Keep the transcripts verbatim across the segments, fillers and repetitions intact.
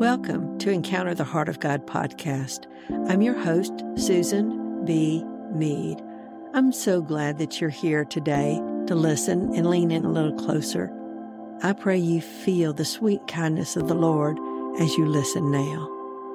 Welcome to Encounter the Heart of God podcast. I'm your host, Susan B. Mead. I'm so glad that you're here today to listen and lean in a little closer. I pray you feel the sweet kindness of the Lord as you listen now.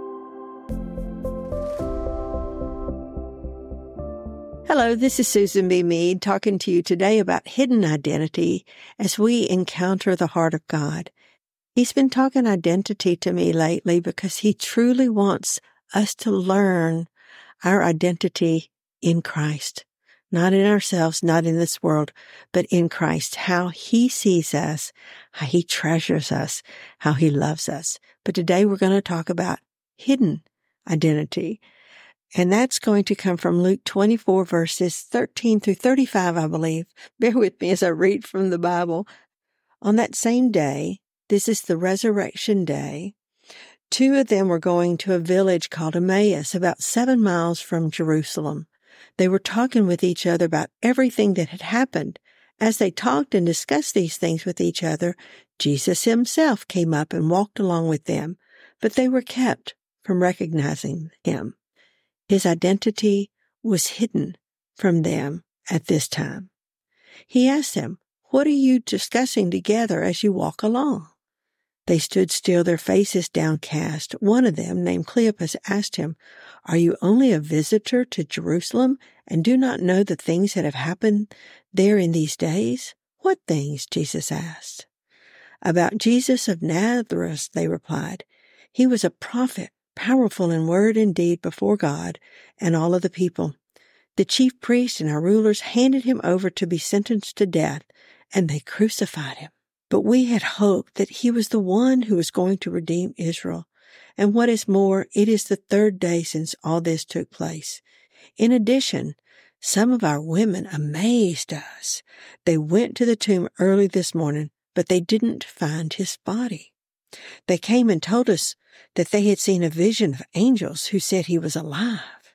Hello, this is Susan B. Mead talking to you today about hidden identity as we encounter the heart of God. He's been talking identity to me lately because he truly wants us to learn our identity in Christ. Not in ourselves, not in this world, but in Christ. How he sees us, how he treasures us, how he loves us. But today we're going to talk about hidden identity. And that's going to come from Luke twenty-four, verses thirteen through thirty-five, I believe. Bear with me as I read from the Bible. On that same day, this is the resurrection day, two of them were going to a village called Emmaus, about seven miles from Jerusalem. They were talking with each other about everything that had happened. As they talked and discussed these things with each other, Jesus himself came up and walked along with them, but they were kept from recognizing him. His identity was hidden from them at this time. He asked them, "What are you discussing together as you walk along?" They stood still, their faces downcast. One of them, named Cleopas, asked him, "Are you only a visitor to Jerusalem and do not know the things that have happened there in these days?" "What things?" Jesus asked. "About Jesus of Nazareth," they replied. "He was a prophet, powerful in word and deed before God and all of the people. The chief priests and our rulers handed him over to be sentenced to death, and they crucified him. But we had hoped that he was the one who was going to redeem Israel. And what is more, it is the third day since all this took place. In addition, some of our women amazed us. They went to the tomb early this morning, but they didn't find his body. They came and told us that they had seen a vision of angels who said he was alive.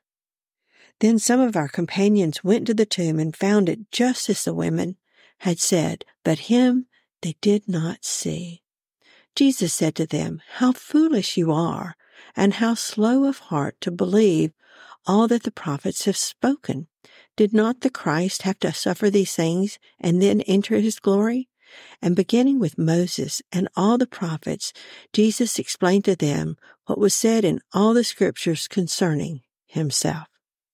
Then some of our companions went to the tomb and found it just as the women had said, but him they did not see." Jesus said to them, "How foolish you are, and how slow of heart to believe all that the prophets have spoken. Did not the Christ have to suffer these things and then enter his glory?" And beginning with Moses and all the prophets, Jesus explained to them what was said in all the scriptures concerning himself.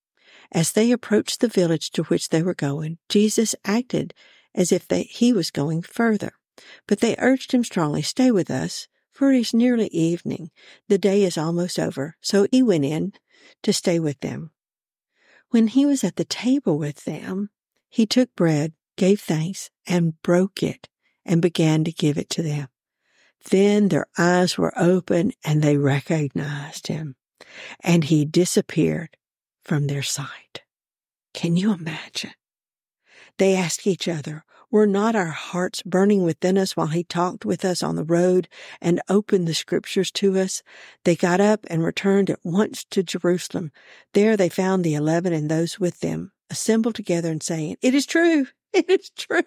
As they approached the village to which they were going, Jesus acted as if they, he was going further. But they urged him strongly, "Stay with us, for it is nearly evening. The day is almost over." So he went in to stay with them. When he was at the table with them, he took bread, gave thanks, and broke it, and began to give it to them. Then their eyes were open, and they recognized him, and he disappeared from their sight. Can you imagine? They asked each other, "Were not our hearts burning within us while he talked with us on the road and opened the scriptures to us?" They got up and returned at once to Jerusalem. There they found the eleven and those with them assembled together and saying, "It is true, it is true.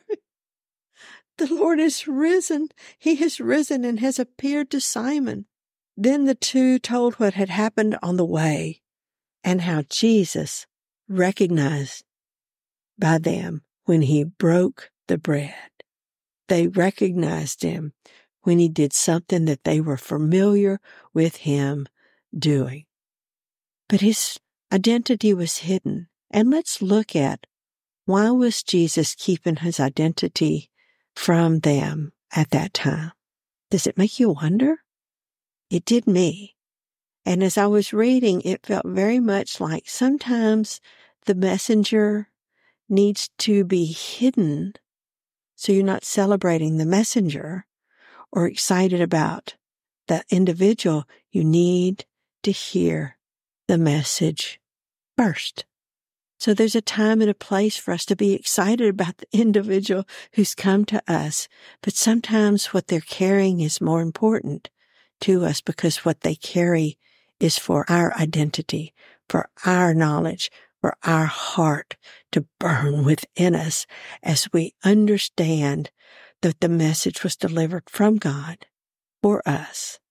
The Lord is risen. He has risen and has appeared to Simon." Then the two told what had happened on the way and how Jesus recognized by them when he broke the bread. They recognized him when he did something that they were familiar with him doing. But his identity was hidden. And let's look at, why was Jesus keeping his identity from them at that time? Does it make you wonder? It did me. And as I was reading, it felt very much like sometimes the messenger needs to be hidden so you're not celebrating the messenger or excited about the individual. You need to hear the message first. So there's a time and a place for us to be excited about the individual who's come to us, but sometimes what they're carrying is more important to us because what they carry is for our identity, for our knowledge, for our heart to burn within us as we understand that the message was delivered from God for us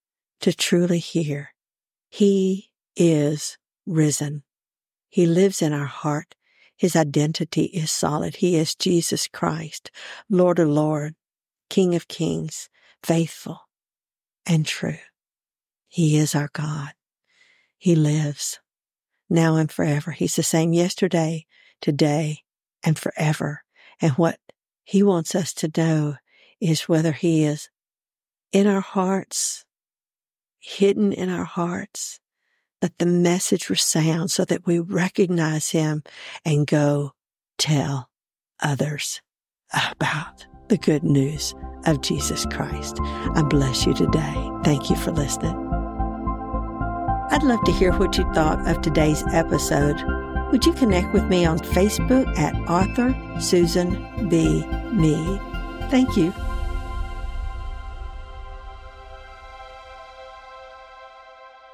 to truly hear He is risen. He lives in our heart. His identity is solid. He is Jesus Christ, Lord of Lords, King of Kings, faithful and true. He is our God. He lives now and forever. He's the same yesterday, today, and forever. And what He wants us to know is whether He is in our hearts, hidden in our hearts, let the message resound so that we recognize Him and go tell others about the good news of Jesus Christ. I bless you today. Thank you for listening. I'd love to hear what you thought of today's episode. Would you connect with me on Facebook at Author Susan B. Mead? Thank you.